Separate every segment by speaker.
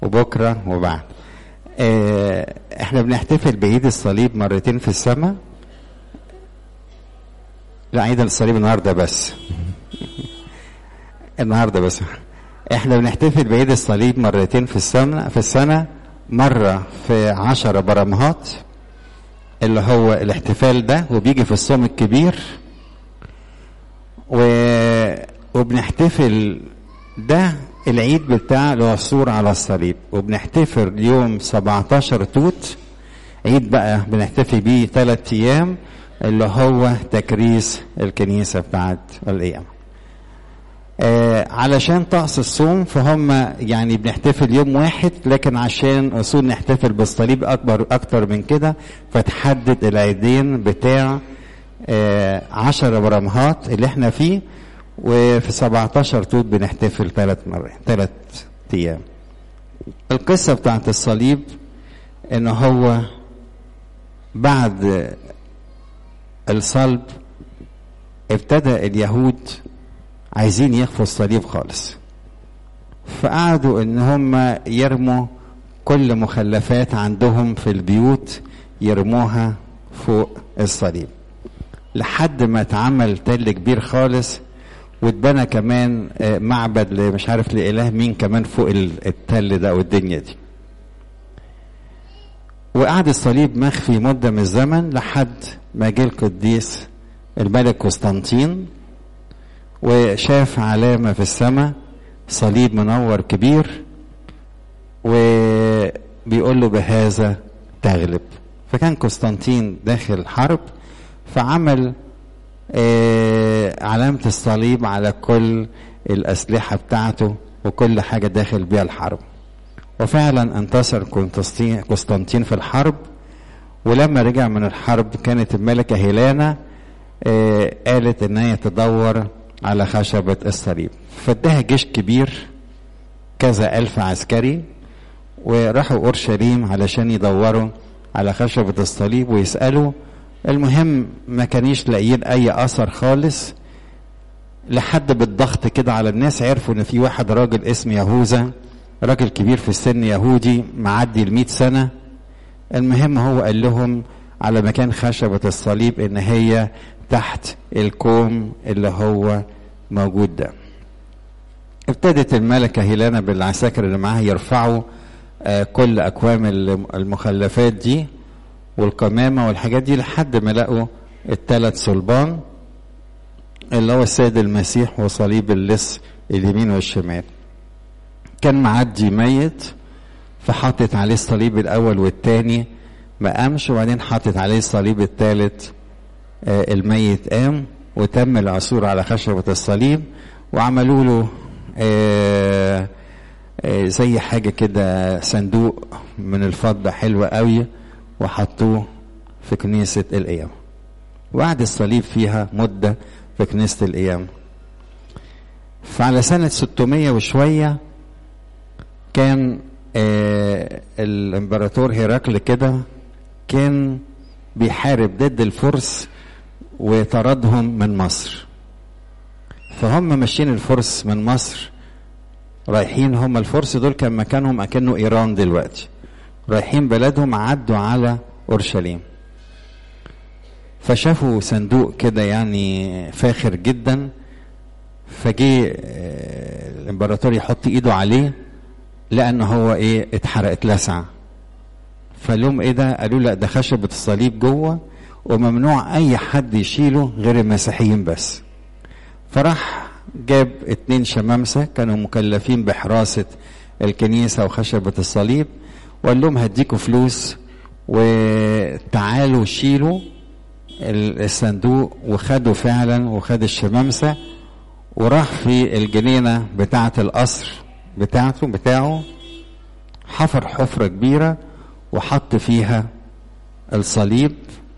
Speaker 1: وبكرة وبعد. احنا بنحتفل بعيد الصليب مرتين في السنة. لا، عيد الصليب النهاردة بس. النهاردة بس. احنا بنحتفل بعيد الصليب مرتين في السنة. مرة في 10 برمهات اللي هو الاحتفال ده، وبيجي في الصوم الكبير، وبنحتفل ده العيد بتاع العثور على الصليب. وبنحتفل يوم 17 توت، عيد بقى بنحتفل بيه 3 أيام، اللي هو تكريس الكنيسة بتاعت الأيام. علشان طقس الصوم فهم يعني بنحتفل يوم واحد، لكن عشان أصول نحتفل بالصليب أكتر من كده، فتحدد العيدين بتاع 10 برمهات اللي احنا فيه، وفي 17 توت بنحتفل 3 أيام. القصة بتاعت الصليب ان هو بعد الصلب ابتدى اليهود عايزين يخفوا الصليب خالص، فقعدوا ان هم يرموا كل مخلفات عندهم في البيوت، يرموها فوق الصليب، لحد ما اتعمل تل كبير خالص، واتبنى كمان معبد مش عارف لإله مين كمان فوق التل ده والدنيا دي. وقعد الصليب مخفي مدة من الزمن لحد ما جه القديس الملك قسطنطين، وشاف علامة في السماء صليب منور كبير، وبيقول له بهذا تغلب. فكان قسطنطين داخل حرب، فعمل علامة الصليب على كل الأسلحة بتاعته وكل حاجة داخل بيها الحرب. وفعلا انتصر قسطنطين في الحرب. ولما رجع من الحرب كانت الملكة هيلانا قالت ان هي تدور على خشبة الصليب، فادها جيش كبير كذا 1000 عسكري، وراحوا أورشليم علشان يدوروا على خشبة الصليب ويسألوا. المهم ما كانيش لاقيين اي اثر خالص، لحد بالضغط كده على الناس عرفوا ان في واحد راجل اسمه يهوذا، راجل كبير في السن يهودي معدي 100 سنة. المهم هو قال لهم على مكان خشبة الصليب ان هي تحت الكوم اللي هو موجود ده. ابتدت الملكة هيلانا بالعساكر اللي معاها يرفعوا كل اكوام المخلفات دي والقمامة والحاجات دي، لحد ما لقوا ال3 صلبان اللي هو السيد المسيح وصليب اللص اليمين والشمال. كان معدي ميت، فحطت عليه الصليب الأول والتاني ما قامش، وبعدين حطت عليه الصليب الثالث الميت قام، وتم العثور على خشبة الصليب، وعملوا له زي حاجة كده صندوق من الفضة حلوة قوي، وحطوه في كنيسة الأيام. وقعد الصليب فيها مدة في كنيسة الأيام. فعلى سنة 600 وشوية كان الامبراطور هيراقل كده كان بيحارب ضد الفرس وطردهم من مصر. فهم ماشيين الفرس من مصر رايحين، هم الفرس دول كان مكانهم أكنه إيران دلوقتي، رايحين بلدهم، عدوا على أورشليم، فشافوا صندوق كده يعني فاخر جدا، فجي الامبراطور يحط ايده عليه، لأنه هو اتحرق اتلسع. فلهم ده؟ قالوا لا، ده خشبة الصليب جوه، وممنوع اي حد يشيله غير المسيحيين بس. فراح جاب 2 شمامسة كانوا مكلفين بحراسة الكنيسة وخشبة الصليب، وقال لهم هديكوا فلوس وتعالوا شيلوا الصندوق. وخدوا فعلا، وخد الشمامسة وراح في الجنينة بتاعة القصر بتاعه، حفر حفرة كبيرة وحط فيها الصليب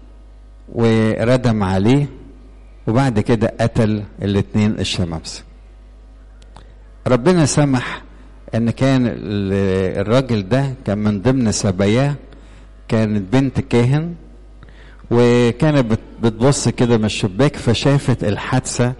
Speaker 1: وردم عليه، وبعد كده قتل 2 الشمامسة. ربنا سمح ان كان الراجل ده كان من ضمن سباياه كانت بنت كاهن، وكانت بتبص كده من الشباك، فشافت الحادثة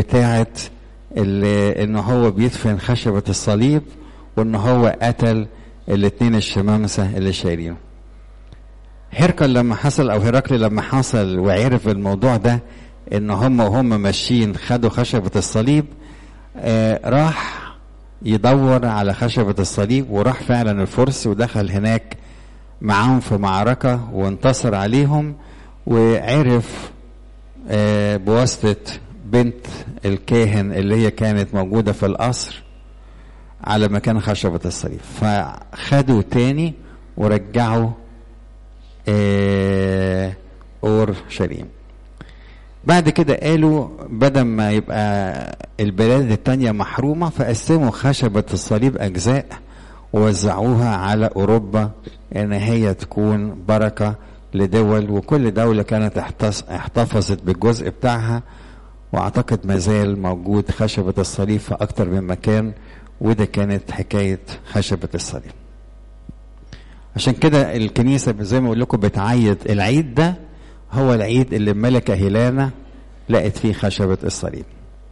Speaker 1: بتاعت ان هو بيدفن خشبة الصليب، وان هو قتل الاتنين الشمامسة اللي شايلينه. هرقل لما حصل او هرقل لما حصل وعرف الموضوع ده ان هم ماشيين خدوا خشبة الصليب، راح يدور على خشبة الصليب، وراح فعلا الفرس ودخل هناك معاهم في معركة وانتصر عليهم، وعرف بواسطة بنت الكاهن اللي هي كانت موجودة في القصر على مكان خشبة الصليب، فخدوا تاني ورجعوا أورشليم. بعد كده قالوا بدل ما يبقى البلاد التانية محرومة، فقسموا خشبة الصليب أجزاء ووزعوها على أوروبا إن هي تكون بركة لدول، وكل دولة كانت احتفظت بالجزء بتاعها، واعتقد مازال موجود خشبة الصليب في أكتر من مكان. وده كانت حكاية خشبة الصليب. عشان كده الكنيسة زي ما اقول لكم بتعيد العيد ده هو العيد اللي الملكة هيلانا لقت فيه خشبة الصليب،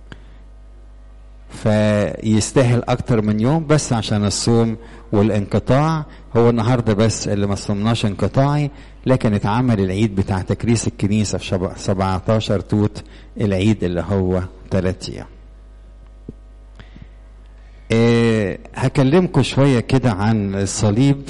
Speaker 1: فيستاهل اكتر من يوم، بس عشان الصوم والانقطاع. هو النهاردة بس اللي ما صمناش انقطاعي، لكن اتعمل العيد بتاع تكريس الكنيسة في 17 توت، العيد اللي هو 3 أيام. هكلمكم شوية كده عن الصليب.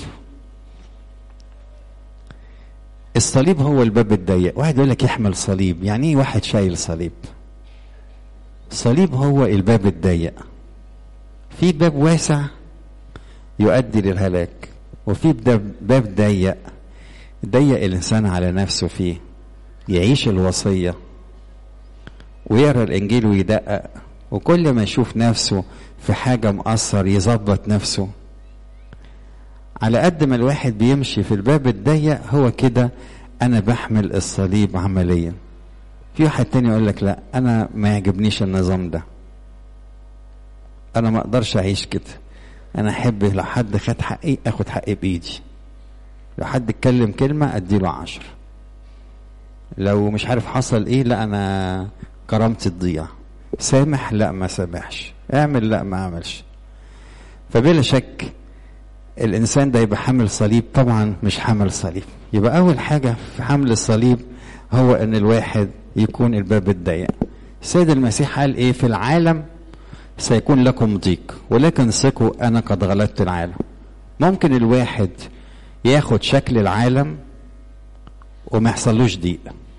Speaker 1: الصليب هو الباب الضيق. واحد يقول لك يحمل صليب، يعني ايه واحد شايل صليب؟ الصليب هو الباب الضيق. في باب واسع يؤدي للهلاك، وفي باب ضيق الانسان على نفسه فيه، يعيش الوصية ويقرا الانجيل ويدقق، وكل ما يشوف نفسه في حاجة مقصر يظبط نفسه. على قد ما الواحد بيمشي في الباب الضيق هو كده انا بحمل الصليب عمليا. في واحد تاني يقول لك لا، انا ما يعجبنيش النظام ده، انا ما اقدرش اعيش كده، انا احب لو حد خد حقي اخد حقي بايدي، لو حد اتكلم كلمة اديله 10، لو مش عارف حصل ايه لا انا كرامتي تضيع، سامح لا ما سامحش، اعمل لا ما اعملش. فبلا شك الانسان ده يبقى حامل صليب؟ طبعا مش حامل صليب. يبقى اول حاجة في حمل الصليب هو ان الواحد يكون الباب الضيق. السيد المسيح قال ايه؟ في العالم سيكون لكم ضيق ولكن ثقوا انا قد غلبت العالم. ممكن الواحد ياخد شكل العالم وما يحصلوش ضيق.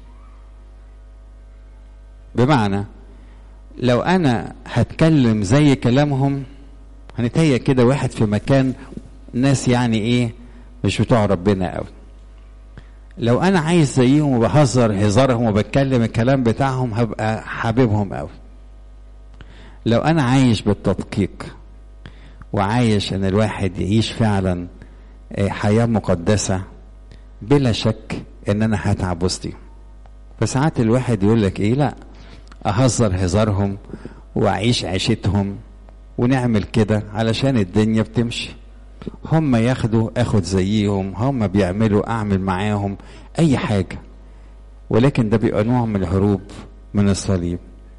Speaker 1: بمعنى لو انا هتكلم زي كلامهم هنتهيأ كده واحد في مكان ناس يعني ايه مش بتوع ربنا قوي. لو انا عايز زيهم وبهزر هزارهم وبتكلم الكلام بتاعهم هبقى حبيبهم قوي. لو انا عايش بالتدقيق وعايش ان الواحد يعيش فعلا حياة مقدسة، بلا شك ان انا هتعب وسطهم. فساعات الواحد يقول لك ايه، لا اهزر هزارهم واعيش عيشتهم ونعمل كده علشان الدنيا بتمشي، هم ياخدوا اخد زيهم، هم بيعملوا اعمل معاهم اي حاجة. ولكن ده بيبقى نوع من الهروب من الصليب.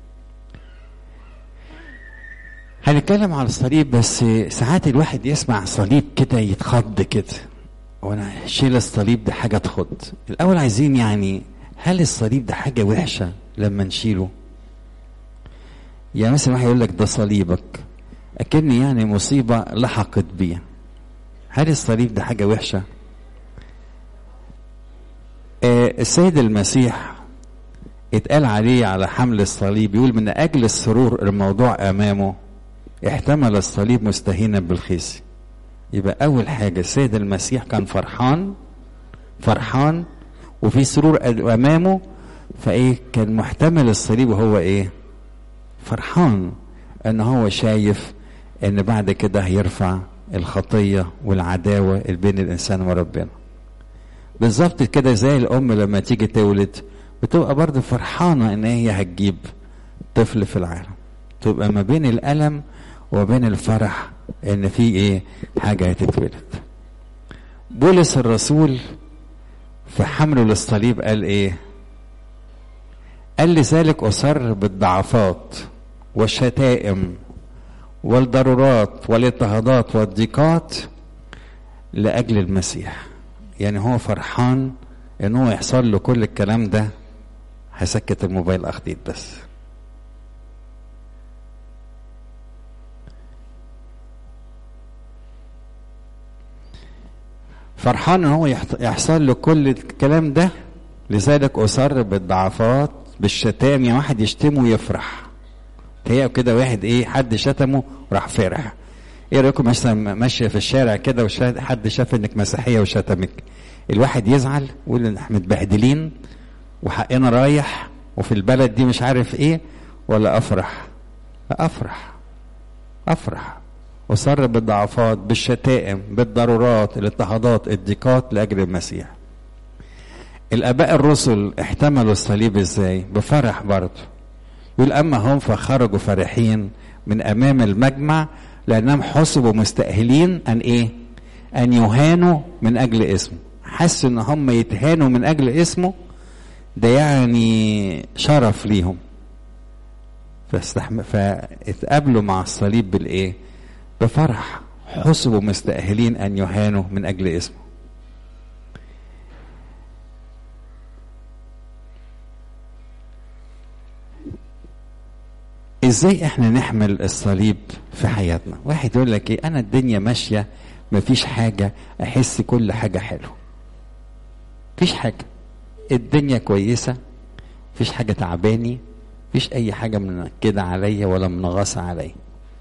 Speaker 1: هنتكلم على الصليب، بس ساعات الواحد يسمع صليب كده يتخض كده، وانا شيل الصليب ده حاجة تخض. الاول عايزين يعني هل الصليب ده حاجة وحشة لما نشيله؟ يعني مثلا واحد يقول لك ده صليبك، اكني يعني مصيبة لحقت بيه. هل الصليب ده حاجة وحشة؟ السيد المسيح اتقال عليه على حمل الصليب، يقول من اجل السرور الموضوع امامه احتمل الصليب مستهينا بالخزي. يبقى اول حاجة السيد المسيح كان فرحان وفي سرور امامه، فايه كان محتمل الصليب وهو ايه فرحان ان هو شايف ان بعد كده هيرفع الخطية والعداوة بين الانسان وربنا. بالظبط كده زي الام لما تيجي تولد بتبقى برضه فرحانة ان هي هتجيب طفل في العالم، تبقى ما بين الألم وبين الفرح ان في ايه حاجة هتتولد. بولس الرسول في حمله للصليب قال ايه؟ قال لذلك أصر بالضعفات والشتائم والضرورات والاضطهادات والضيقات لأجل المسيح. يعني هو فرحان ان هو يحصل له كل الكلام ده. هسكت الموبايل اخديت بس. فرحان ان هو يحصل له كل الكلام ده. لذلك اصر بالضعفات بالشتام. يعني واحد يشتمه ويفرح. هي كده واحد ايه، حد شتمه وراح فرح. ايه رايكم مثلا ماشيه في الشارع كده وحد شاف انك مسيحيه وشتمك، الواحد يزعل ويقول ان احنا متبهدلين وحقنا رايح وفي البلد دي مش عارف ايه، ولا افرح؟ افرح. اصر بالضعفات بالشتائم بالضرورات الاضطهادات الضيقات لاجل المسيح. الاباء الرسل احتملوا الصليب ازاي؟ بفرح برضه. يقول اما هم فخرجوا فرحين من امام المجمع لانهم حسبوا مستأهلين ان ايه؟ ان يهانوا من اجل اسمه. حسوا ان هم يتهانوا من اجل اسمه، ده يعني شرف ليهم. فاتقابلوا مع الصليب بالايه؟ بفرح. حسبوا مستأهلين ان يهانوا من اجل اسمه. ازاي احنا نحمل الصليب في حياتنا؟ واحد يقول لك ايه، انا الدنيا ماشيه مفيش حاجه، احس كل حاجه حلوه. مفيش حاجه، الدنيا كويسه، مفيش حاجه تعباني، مفيش اي حاجه من كده عليا ولا منغصه عليا.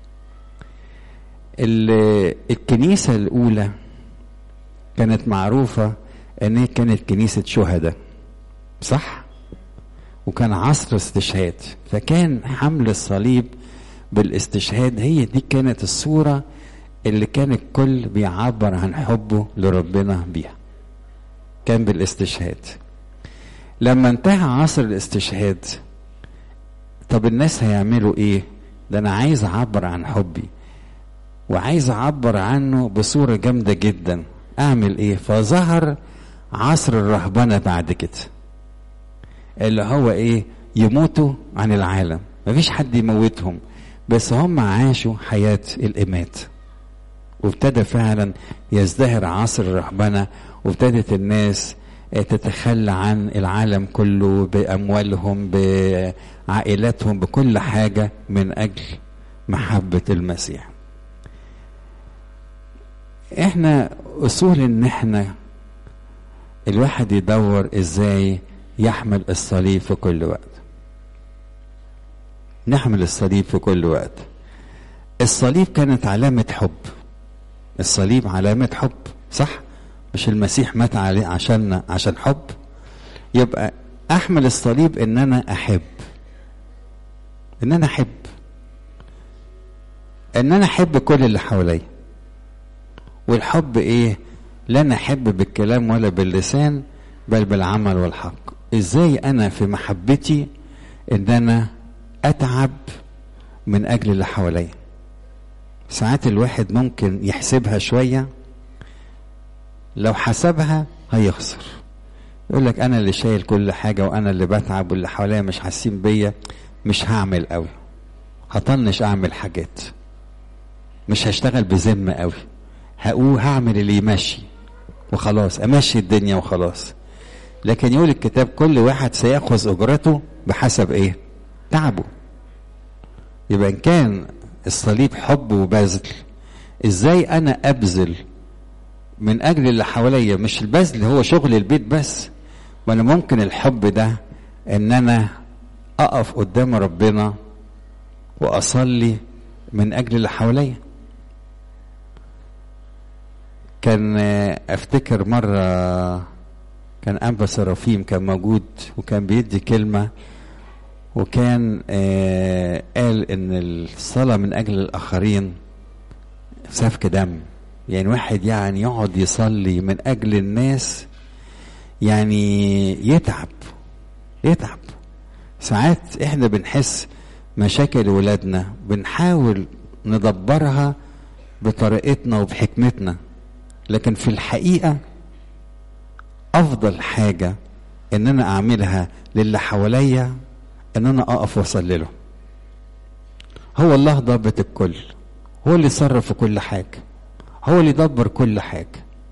Speaker 1: الكنيسه الاولى كانت معروفه ان هي كانت كنيسه شهداء، صح؟ وكان عصر استشهاد، فكان حمل الصليب بالاستشهاد هي دي كانت الصورة اللي كان الكل بيعبر عن حبه لربنا بيها. كان بالاستشهاد. لما انتهى عصر الاستشهاد، طب الناس هيعملوا ايه؟ ده انا عايز اعبر عن حبي وعايز اعبر عنه بصورة جامدة جدا. اعمل ايه؟ فظهر عصر الرهبنة بعد كده، اللي هو ايه؟ يموتوا عن العالم، مفيش حد يموتهم، بس هم عاشوا حياة الإمات. وابتدى فعلا يزدهر عصر الرهبنة، وابتدت الناس تتخلى عن العالم كله بأموالهم بعائلاتهم بكل حاجة من أجل محبة المسيح. احنا أصول ان احنا الواحد يدور ازاي يحمل الصليب في كل وقت. نحمل الصليب في كل وقت. الصليب كانت علامة حب. الصليب علامة حب، صح؟ مش المسيح مات عليه عشان حب؟ يبقى احمل الصليب ان انا احب، ان انا احب، ان انا احب كل اللي حواليا. والحب ايه؟ لا نحب بالكلام ولا باللسان بل بالعمل والحق. ازاي انا في محبتي ان انا اتعب من اجل اللي حواليا. ساعات الواحد ممكن يحسبها شوية، لو حسبها هيخسر. يقول لك انا اللي شايل كل حاجة وانا اللي بتعب واللي حواليا مش حاسين بيا، مش هعمل قوي، هطنش اعمل حاجات، مش هشتغل بذمة قوي، هعمل اللي يمشي وخلاص، امشي الدنيا وخلاص. لكن يقول الكتاب كل واحد سيأخذ اجرته بحسب ايه؟ تعبه. يبقى ان كان الصليب حب وبذل، ازاي انا ابذل من اجل اللي حواليا؟ مش البذل هو شغل البيت بس، وانا ممكن الحب ده ان انا اقف قدام ربنا واصلي من اجل اللي حواليا. كان افتكر مرة كان أنبا سرافيم كان موجود وكان بيدي كلمة، وكان قال ان الصلاة من اجل الاخرين سفك دم. يعني واحد يعني يقعد يصلي من اجل الناس يعني يتعب. ساعات احنا بنحس مشاكل ولادنا بنحاول ندبرها بطريقتنا وبحكمتنا، لكن في الحقيقة افضل حاجة ان انا اعملها للي حواليا ان انا اقف واصلي له. هو الله ضابط الكل، هو اللي صرف في كل حاجة، هو اللي دبر كل حاجة.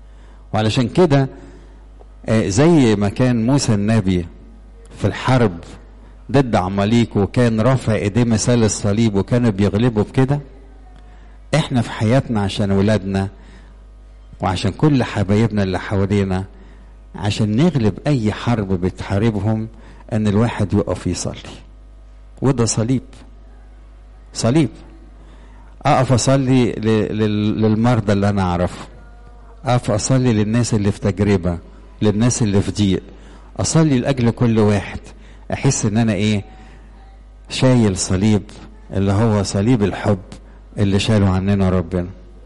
Speaker 1: وعلشان كده زي ما كان موسى النبي في الحرب ضد عماليق وكان رافع ايديه مثال الصليب وكانوا بيغلبوا بكده، احنا في حياتنا عشان ولادنا وعشان كل حبايبنا اللي حوالينا، عشان نغلب اي حرب بتحاربهم، ان الواحد يقف يصلي. وده صليب، صليب. اقف اصلي للمرضى اللي انا اعرفه، اقف اصلي للناس اللي في تجربة، للناس اللي في ضيق، اصلي لاجل كل واحد، احس ان انا شايل صليب، اللي هو صليب الحب اللي شاله عننا ربنا.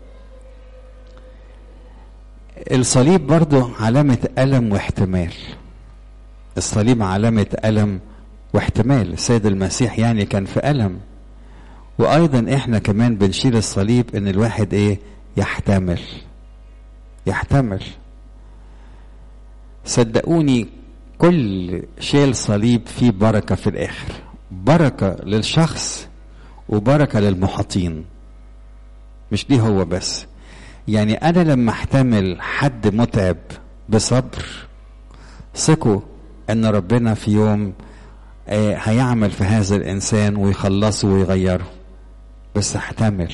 Speaker 1: الصليب برضو علامة ألم واحتمال. الصليب علامة ألم واحتمال. السيد المسيح يعني كان في ألم، وأيضا إحنا كمان بنشيل الصليب إن الواحد يحتمل. يحتمل. صدقوني كل شيل صليب فيه بركة في الآخر، بركة للشخص وبركة للمحاطين، مش دي هو بس. يعني أنا لما احتمل حد متعب بصبر، ثقوا أن ربنا في يوم هيعمل في هذا الإنسان ويخلصه ويغيره. بس احتمل،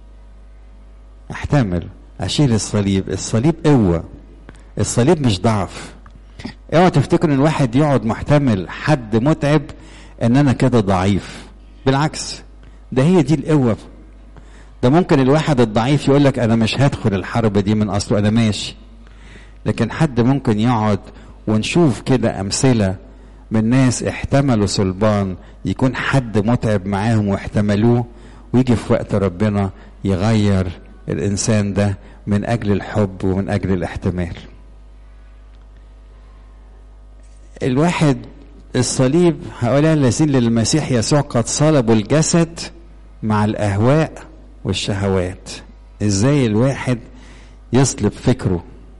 Speaker 1: أشيل الصليب. الصليب قوة، الصليب مش ضعف. اوعى تفتكر ان الواحد يقعد محتمل حد متعب ان انا كده ضعيف، بالعكس، ده هي دي القوة. ده ممكن الواحد الضعيف يقولك انا مش هدخل الحرب دي من اصله، انا ماشي. لكن حد ممكن يقعد، ونشوف كده امثلة من ناس احتملوا صلبان، يكون حد متعب معاهم واحتملوه، ويجي في وقت ربنا يغير الانسان ده من اجل الحب ومن اجل الاحتمال. الواحد الصليب، هؤلاء الذين للمسيح يسوع قد صلبوا الجسد مع الاهواء والشهوات. ازاي الواحد يصلب فكره،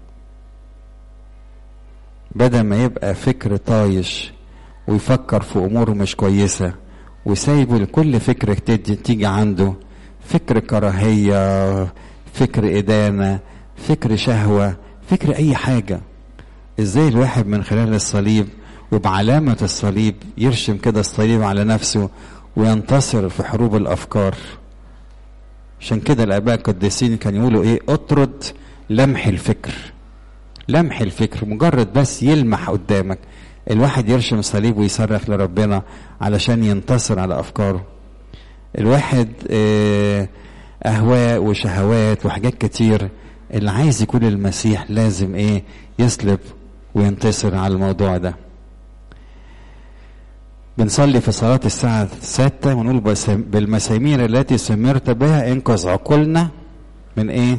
Speaker 1: بدل ما يبقى فكر طايش ويفكر في اموره مش كويسة، وسايبه لكل فكرة تيجي عنده، فكر كراهية، فكر إدانة، فكر شهوة، فكر أي حاجة. ازاي الواحد من خلال الصليب وبعلامة الصليب يرشم كده الصليب على نفسه وينتصر في حروب الأفكار. عشان كده الآباء القديسين كانوا يقولوا اطرد لمح الفكر. لمح الفكر مجرد بس يلمح قدامك، الواحد يرشم صليب ويصرخ لربنا علشان ينتصر على أفكاره. الواحد أهواء وشهوات وحاجات كتير، اللي عايز يكون المسيح لازم يسلب وينتصر على الموضوع ده. بنصلي في صلاة الساعة 6 ونقول بالمسامير التي سمرت بها انقذ عقولنا من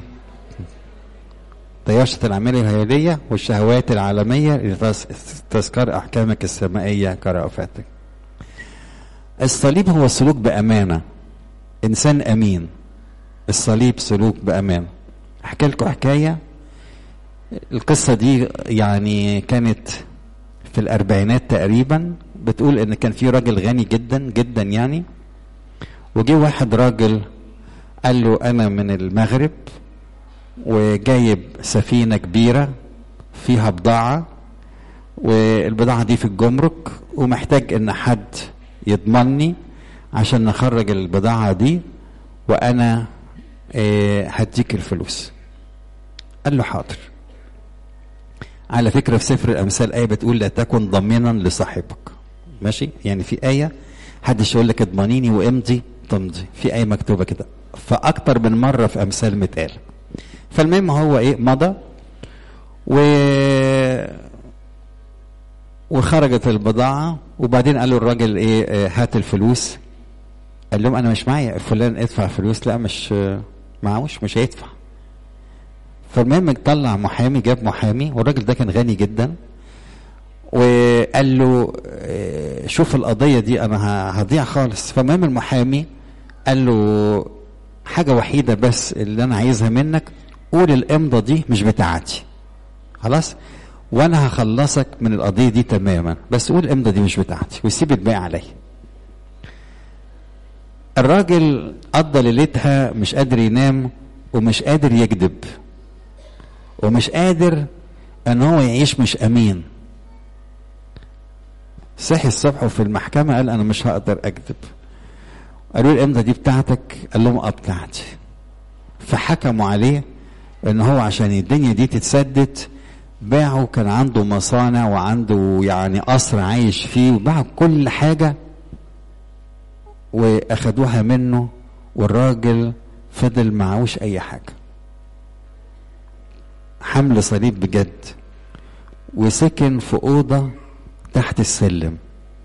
Speaker 1: طياشة الأعمال الهيالية والشهوات العالمية لتذكر أحكامك السمائية كرأفتك. الصليب هو سلوك بأمانة، إنسان أمين. الصليب سلوك بأمانة. أحكي لكم حكاية. القصة دي يعني كانت في الأربعينات تقريبا. بتقول إن كان في راجل غني جدا جدا يعني، وجي واحد راجل قال له أنا من المغرب وجايب سفينة كبيرة فيها بضاعة، والبضاعة دي في الجمرك، ومحتاج إن حد يضمني عشان نخرج البضاعة دي، وأنا هديك الفلوس. قال له حاضر. على فكرة في سفر الأمثال آية بتقول لا تكن ضامنا لصاحبك. ماشي؟ يعني في آية حدش يقول لك اضمنيني وامضي تمضي، في آية مكتوبة كده فأكتر من مرة في أمثال متقال. فالمهم هو مضى وخرجت البضاعة، وبعدين قالوا الراجل هات الفلوس. قال لهم أنا مش معايا، فلان ادفع فلوس. لا مش معهوش، مش هيدفع. فالمهم طلع محامي، جاب محامي، والراجل ده كان غني جدا، وقال له شوف القضية دي أنا هضيع خالص. فالمهم المحامي قال له حاجة وحيدة بس اللي أنا عايزها منك، قول الإمضة دي مش بتاعتي خلاص، وأنا هخلصك من القضية دي تماما، بس قول الإمضة دي مش بتاعتي ويسيب الباقي عليا. الراجل قضى ليلتها مش قادر ينام ومش قادر يكذب، ومش قادر ان هو يعيش مش امين. صحي الصبح وفي المحكمة قال انا مش هقدر اكذب. قالوا له الامضة دي بتاعتك؟ قال لهم بتاعتي. فحكموا عليه ان هو عشان الدنيا دي تتسدد باعوا، كان عنده مصانع وعنده يعني قصر عايش فيه، وباعوا كل حاجة واخدوها منه، والراجل فضل معهوش اي حاجة. حمل صليب بجد، وسكن في اوضة تحت السلم،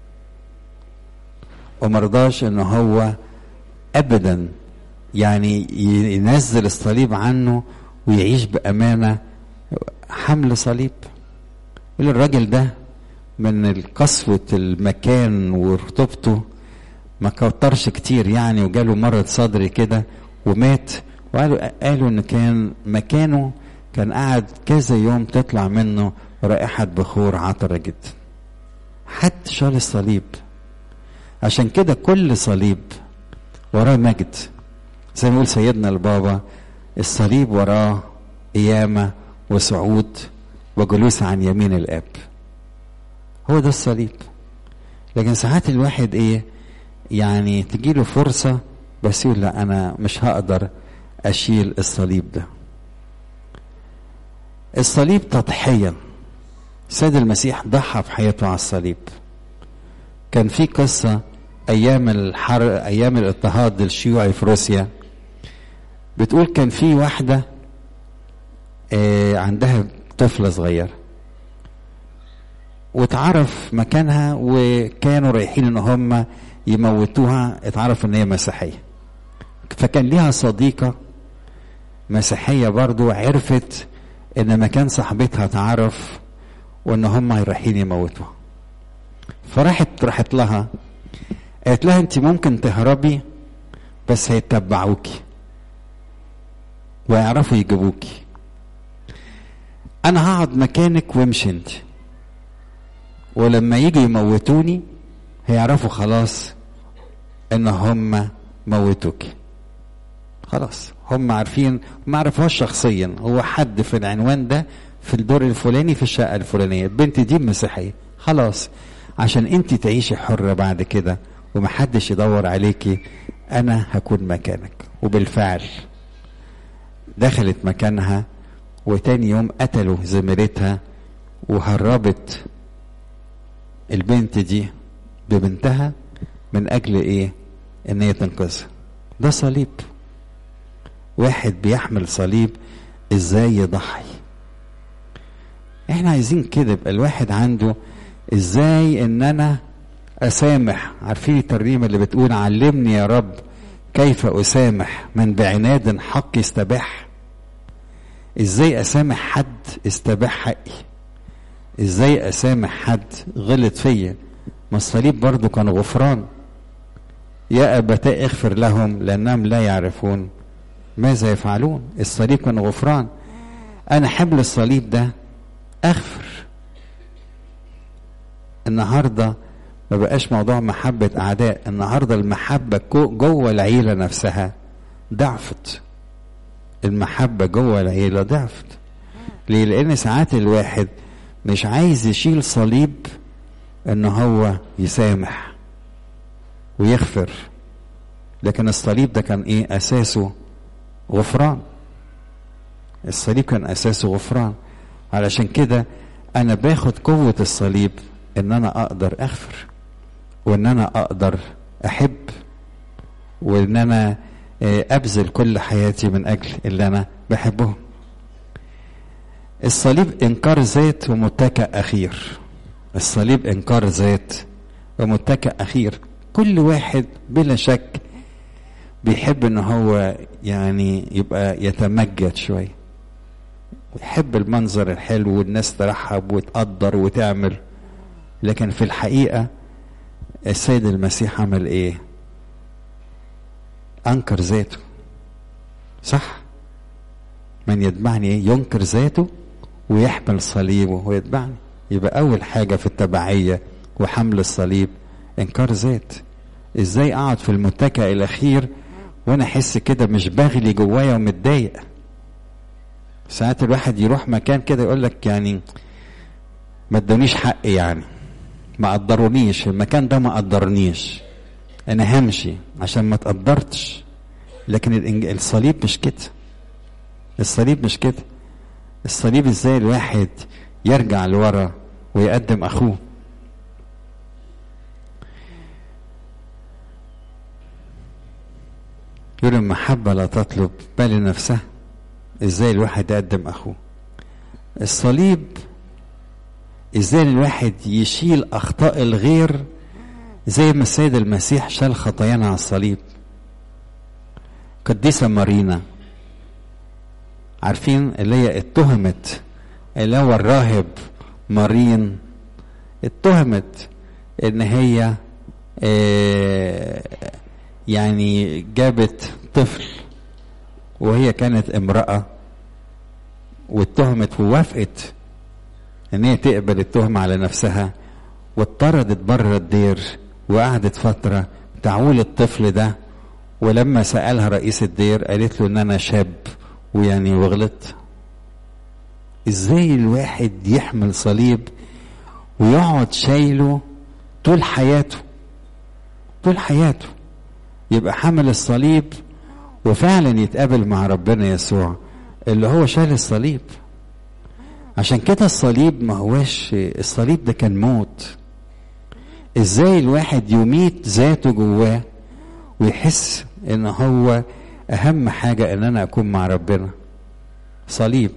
Speaker 1: ومرضاش ان هو ابدا يعني ينزل الصليب عنه ويعيش بامانة. حمل صليب. الراجل ده من قسوة المكان ورطوبته ما كترش كتير يعني، وجاله مرض صدري كده ومات. وقالوا ان كان مكانه كان قاعد كذا يوم تطلع منه رائحة بخور عطرة جدا. حد شال الصليب. عشان كده كل صليب وراه مجد، زي ما يقول سيدنا البابا الصليب وراه قيامة وصعود وجلوس عن يمين الاب. هو ده الصليب. لكن ساعات الواحد يعني تجيله فرصة بس يقول لا انا مش هقدر اشيل الصليب ده. الصليب تضحية. سيد المسيح ضحى في حياته على الصليب. كان في قصة ايام ايام الاضطهاد الشيوعي في روسيا، بتقول كان في واحدة عندها طفلة صغير واتعرف مكانها، وكانوا رايحين ان هم يموتوها. اتعرف ان هي مسيحية، فكان ليها صديقة مسيحية برضو عرفت ان مكان صاحبتها اتعرف وان هم رايحين يموتوها. راحت لها، قالت لها انت ممكن تهربي بس هيتبعوكي ويعرفوا يجيبوكي. انا هقعد مكانك وامشي انت، ولما يجي يموتوني هيعرفوا خلاص ان هم موتوكي. خلاص هم عارفين، ما عرفوهاش شخصيا، هو حد في العنوان ده في الدور الفلاني في الشقة الفلانية، البنت دي مسيحية. خلاص عشان انت تعيشي حرة بعد كده ومحدش يدور عليكي، انا هكون مكانك. وبالفعل دخلت مكانها، وتاني يوم قتلوا زميلتها، وهربت البنت دي ببنتها من اجل ان هي تنقذها. ده صليب. واحد بيحمل صليب ازاي يضحي. احنا عايزين كده يبقى الواحد عنده ازاي ان انا اسامح. عارفين الترنيمة اللي بتقول علمني يا رب كيف اسامح من بعناد حقي استباح. ازاي اسامح حد استباح حقي، ازاي اسامح حد غلط فيا. ما الصليب برضو كان غفران. يا ابتاء اغفر لهم لانهم لا يعرفون ماذا يفعلون. الصليب كان غفران. انا حمل الصليب ده اغفر. النهارده ما بقاش موضوع محبة اعداء، النهارده المحبة جوه العيلة نفسها ضعفت. المحبة جوه العيلة ضعفت. ليه؟ لان ساعات الواحد مش عايز يشيل صليب ان هو يسامح ويغفر. لكن الصليب ده كان اساسه غفران. الصليب كان اساسه غفران. علشان كده انا باخد قوة الصليب ان انا اقدر اغفر، وان انا اقدر احب، وان انا ابذل كل حياتي من اجل اللي انا بحبهم. الصليب انكار ذات ومتكأ اخير. الصليب انكار ذات ومتكأ اخير. كل واحد بلا شك بيحب ان هو يعني يبقى يتمجد شوية، ويحب المنظر الحلو والناس ترحب وتقدر وتعمل. لكن في الحقيقة السيد المسيح عمل انكر ذاته. صح؟ من يتبعني ينكر ذاته ويحمل صليبه ويتبعني. يبقى اول حاجة في التبعية وحمل الصليب انكار ذات. ازاي اقعد في المتكئ الاخير وانا احس كده مش باغلي جوايا ومتضايق؟ ساعات الواحد يروح مكان كده يقول لك يعني ما ادونيش حق، يعني ما قدرونيش، المكان ده ما قدرنيش، انا همشي عشان ما تقدرتش. لكن الصليب مش كده. الصليب مش كده. الصليب ازاي الواحد يرجع لورا ويقدم اخوه؟ يقول المحبة لا تطلب بل نفسها. ازاي الواحد يقدم اخوه؟ الصليب ازاي الواحد يشيل اخطاء الغير زي ما السيد المسيح شال خطايانا على الصليب. قديسة مارينا، عارفين اللي هي اتهمت، اللي هو الراهب مارين، اتهمت ان هي يعني جابت طفل وهي كانت امرأة، واتهمت ووافقت ان هي تقبل التهمة على نفسها، واتطردت بره الدير وقعدت فترة تعول الطفل ده. ولما سألها رئيس الدير قالت له ان انا شاب ويعني وغلط. ازاي الواحد يحمل صليب ويقعد شايله طول حياته، طول حياته يبقى حمل الصليب وفعلا يتقابل مع ربنا يسوع اللي هو شال الصليب. عشان كده الصليب ما هوش، الصليب ده كان موت. ازاي الواحد يميت ذاته جواه ويحس ان هو اهم حاجة ان انا اكون مع ربنا؟ صليب.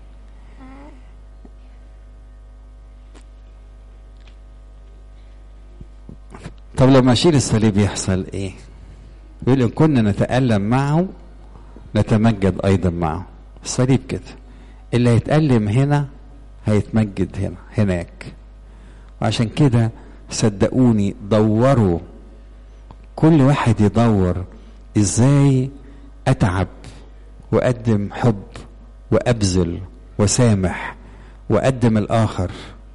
Speaker 1: طب لما اشيل الصليب يحصل ايه؟ يقول ان كنا نتألم معه نتمجد ايضا معه. الصليب كده، اللي هيتألم هنا هيتمجد هنا هناك. وعشان كده صدقوني دوروا، كل واحد يدور ازاي اتعب واقدم حب وابذل وسامح واقدم الاخر.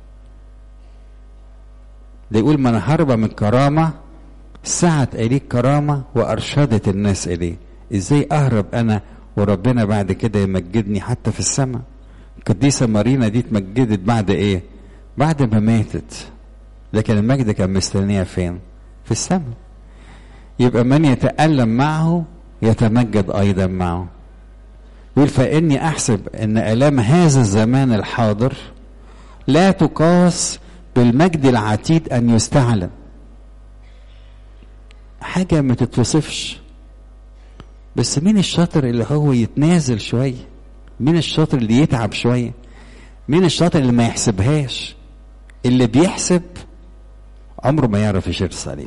Speaker 1: ده يقول من هرب من كرامة سعت اليك كرامة وارشدت الناس اليه. ازاي اهرب انا وربنا بعد كده يمجدني حتى في السماء؟ القديسة مارينا دي اتمجدت بعد ايه؟ بعد ما ماتت، لكن المجد كان مستنيها فين؟ في السماء. يبقى من يتألم معه يتمجد ايضا معه. يقول فاني احسب ان الام هذا الزمان الحاضر لا تقاس بالمجد العتيد ان يستعلن. حاجة ما تتوصفش. بس مين الشاطر اللي هو يتنازل شوية؟ مين الشاطر اللي يتعب شوية؟ مين الشاطر اللي ما يحسبهاش؟ اللي بيحسب عمره ما يعرف يشيل الصليب.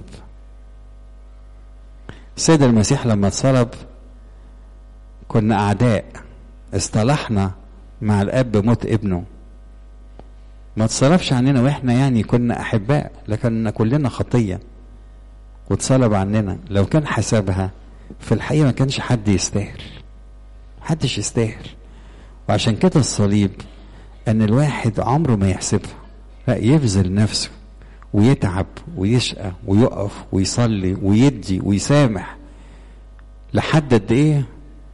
Speaker 1: السيد المسيح لما اتصلب كنا أعداء، اصطلحنا مع الأب بموت ابنه. ما اتصلبش عننا واحنا يعني كنا أحباء، لكن كلنا خطية واتصلب عننا. لو كان حسبها في الحقيقة ما كانش حد يستاهل، محدش يستاهل. وعشان كده الصليب ان الواحد عمره ما يحسبها، لا يبذل نفسه ويتعب ويشقى ويقف ويصلي ويدي ويسامح لحد قد ايه؟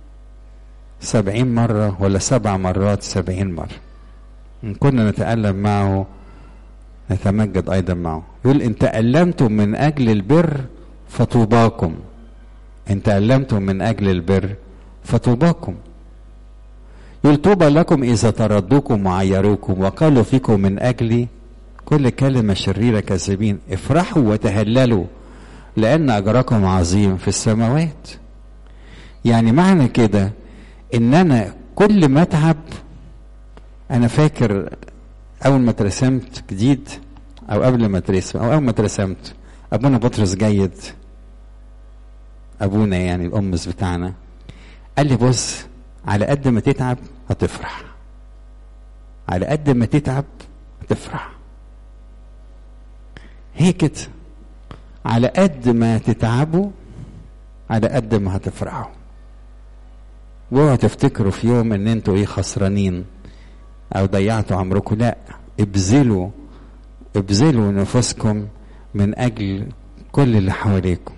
Speaker 1: 70 مرة ولا 7 مرات 70 مرة. إن كنا نتألم معه نتمجد أيضا معه. يقول إن تألمتم من أجل البر فطوباكم. إن تألمتم من أجل البر فطوباكم. يقول طوبى لكم إذا طردوكم وعيروكم وقالوا فيكم من أجلي كل كلمة شريرة كاذبين. افرحوا وتهللوا لأن أجركم عظيم في السماوات. يعني معنى كده إن أنا كل ما أتعب. أنا فاكر أول ما اترسمت جديد أو قبل ما اترسم أو أول ما اترسمت، أبونا بطرس جيد، أبونا يعني الأمس بتاعنا، قال لي بص على قد ما تتعب هتفرح، على قد ما تتعب هتفرح. هي كده، على قد ما تتعبوا على قد ما هتفرحوا. واوعوا تفتكروا في يوم ان انتوا ايه خسرانين او ضيعتوا عمركم. لا، ابذلوا نفوسكم من اجل كل اللي حواليكم.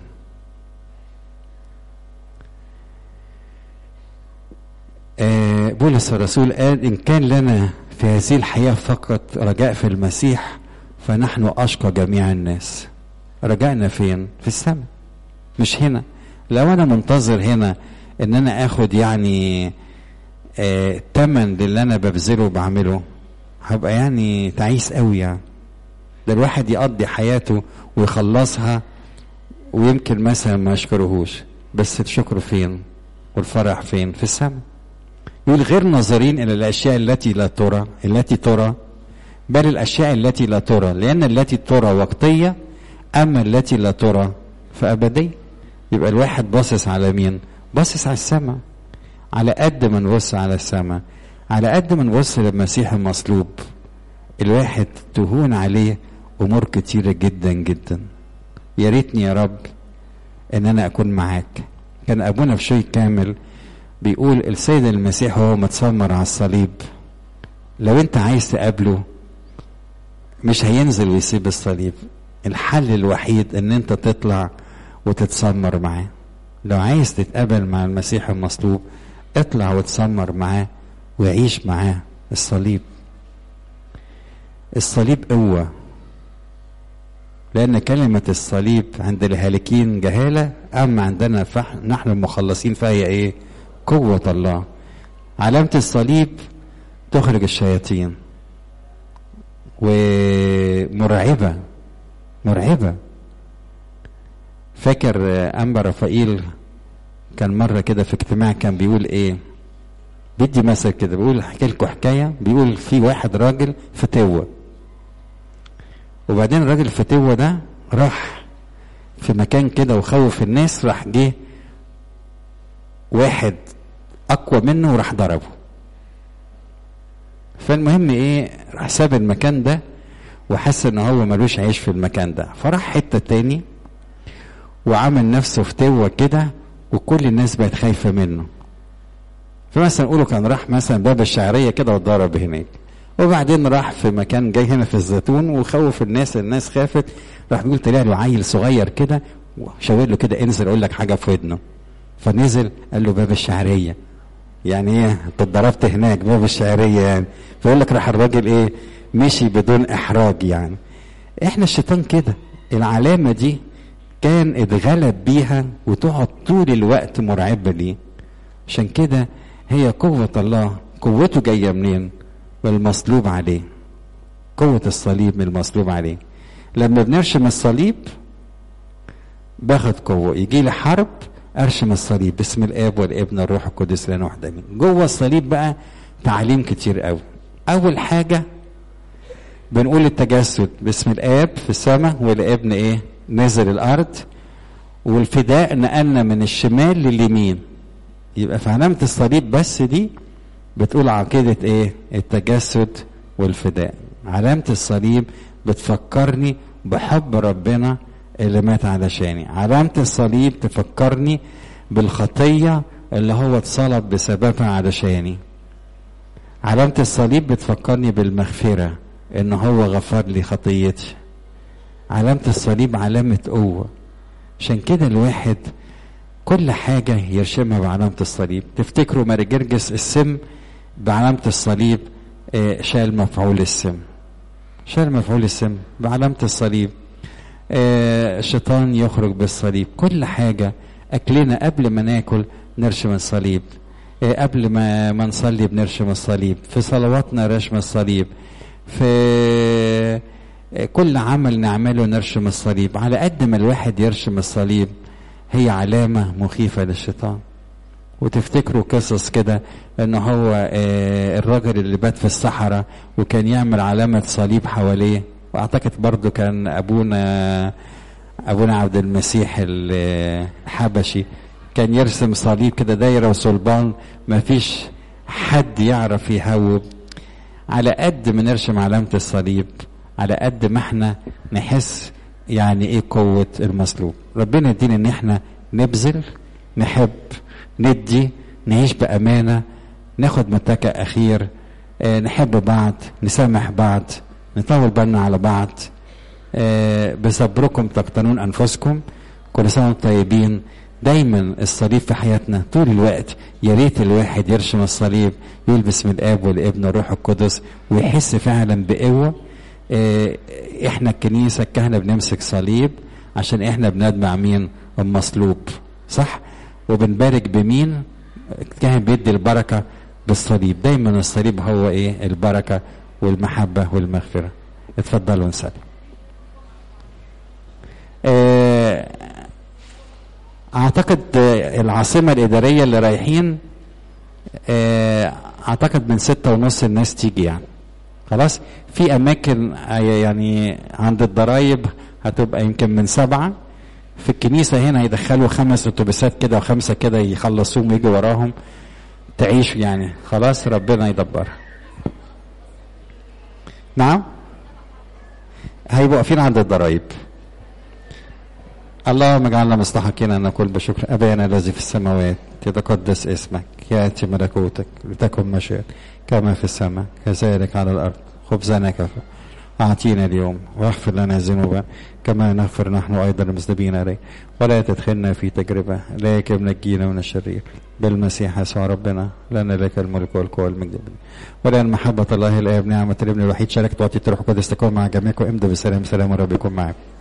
Speaker 1: بولس الرسول قال إن كان لنا في هذه الحياة فقط رجاء في المسيح فنحن أشقى جميع الناس. رجائنا فين؟ في السماء، مش هنا. لو أنا منتظر هنا إن أنا آخد يعني تمن للي أنا ببذله وبعمله، هبقى يعني تعيس قوي يعني. ده الواحد يقضي حياته ويخلصها ويمكن مثلا ما يشكرهوش، بس الشكر فين والفرح فين؟ في السماء. يقول غير ناظرين إلى الأشياء التي لا ترى بل الأشياء التي لا ترى، لأن التي ترى وقتية أما التي لا ترى فأبدية. يبقى الواحد باصص على مين؟ باصص على السماء. على قد ما نبص على السماء، على قد ما نبص للمسيح المصلوب، الواحد تهون عليه أمور كتيرة جدا جدا. يا ريتني يا رب إن أنا أكون معاك. كان أبونا بشوي كامل بيقول السيد المسيح وهو متسمر على الصليب، لو أنت عايز تقابله مش هينزل ويسيب الصليب. الحل الوحيد ان انت تطلع وتتسمر معاه. لو عايز تتقابل مع المسيح المصلوب اطلع وتسمر معاه وعيش معاه الصليب. الصليب قوة، لأن كلمة الصليب عند الهالكين جهالة، أما عندنا نحن المخلصين فهي إيه؟ قوة الله. علامة الصليب تخرج الشياطين، ومرعبة مرعبة. فاكر أنبا رفائيل كان مرة كده في اجتماع كان بيقول إيه؟ بيدي مثل كده، بيقول احكي لكم حكاية. بيقول في واحد راجل فتوة، وبعدين الراجل الفتوة ده راح في مكان كده وخوف الناس، راح جه واحد أقوى منه وراح ضربه. فالمهم ايه، راح ساب المكان ده وحس ان هو ملوش عيش في المكان ده، فراح حتة تاني وعمل نفسه فتوة كده، وكل الناس بقت خايفة منه. فمثلا نقوله كان راح مثلا باب الشعرية كده واتضرب هناك، وبعدين راح في مكان جاي هنا في الزيتون وخوف الناس خافت. راح بيقول طلع له عيل صغير كده وشاور له كده انزل اقول لك حاجة في ودنه. فنزل قال له باب الشعرية. يعني ايه انت اتضربت هناك باب الشعرية يعني؟ فيقول لك راح الراجل ايه مشي بدون احراج. يعني احنا الشيطان كده العلامة دي كان اتغلب بيها وتقعد طول الوقت مرعبة ليه. عشان كده هي قوة الله. قوته جاية منين؟ من المصلوب عليه. قوة الصليب من المصلوب عليه. لما بنرشم الصليب باخد قوة. يجي لي حرب ارشم الصليب باسم الاب والابن والروح القدس لا واحد امين. جوه الصليب بقى تعليم كتير قوي. اول حاجة بنقول التجسد باسم الاب في السماء والابن ايه نزل الارض، والفداء نقلنا من الشمال لليمين. يبقى في علامة الصليب بس دي بتقول عقيدة ايه؟ التجسد والفداء. علامة الصليب بتفكرني بحب ربنا اللي مات علشاني. علامة الصليب تفكرني بالخطية اللي هو اتصلب بسببها علشاني. علامة الصليب بتفكرني بالمغفرة ان هو غفر لي خطيتي. علامة الصليب علامة قوة. عشان كده الواحد كل حاجة يرشمها بعلامة الصليب. تفتكروا ماري جرجس السم بعلامة الصليب شال مفعول السم. شال مفعول السم بعلامة الصليب. الشيطان يخرج بالصليب. كل حاجة أكلنا قبل ما ناكل نرشم الصليب، قبل ما نصلي بنرشم الصليب، في صلواتنا رشم الصليب، في كل عمل نعمله نرشم الصليب. على قد ما الواحد يرشم الصليب هي علامة مخيفة للشيطان. وتفتكروا قصص كده ان هو الراجل اللي بات في الصحراء وكان يعمل علامة صليب حواليه، واعتقد برضو كان ابونا عبد المسيح الحبشي كان يرسم صليب كده دايرة وصلبان ما فيش حد يعرف يهوب. على قد ما نرسم علامة الصليب على قد ما احنا نحس يعني ايه قوة المصلوب. ربنا يدينا ان احنا نبذل، نحب، ندي، نعيش بأمانة، ناخد متكأ أخير، نحب بعض، نسامح بعض، نطول بالنا على بعض. بصبركم تقتنون أنفسكم. كل سنة وانتم طيبين. دايما الصليب في حياتنا طول الوقت. يا ريت الواحد يرشم الصليب، يقول باسم الاب والابن والروح القدس، ويحس فعلا بقوه. احنا الكنيسه الكهنه بنمسك صليب عشان احنا بنتبع مين؟ المصلوب، صح؟ وبنبارك بمين؟ الكاهن بيدي البركه بالصليب. دايما الصليب هو ايه؟ البركه والمحبه والمغفره. اتفضلوا نسال. اعتقد العاصمه الاداريه اللي رايحين اعتقد من 6:30 الناس تيجي يعني. خلاص. في اماكن يعني عند الضرايب هتبقى يمكن من 7. في الكنيسه هنا هيدخلوا 5 اتوبيسات كده و5 كده يخلصوهم ويجوا وراهم. تعيشوا يعني. خلاص ربنا يدبرها. نعم. هيبقوا واقفين عند الضرايب. اللهم اجعلنا مستحقين ان نقول بشكر. ابانا الذي في السماوات يتقدس اسمك، ياتي ملكوتك، لتكن مشيئتك كما في السماء كذلك على الارض. خبزنا كفى اعطينا اليوم، واغفر لنا ذنوبنا كما نغفر نحن ايضا المذنبين عليه، ولا تدخلنا في تجربه لكن نجينا من الشرير، بالمسيح يسوع ربنا. لنا لك الملك والقوه والمجد، ولان محبه الله الاب نعمه الابن الوحيد شركه وعطيه الروح القدس تكون مع جميعكم. امضوا بسلام. سلام الرب يكون معكم.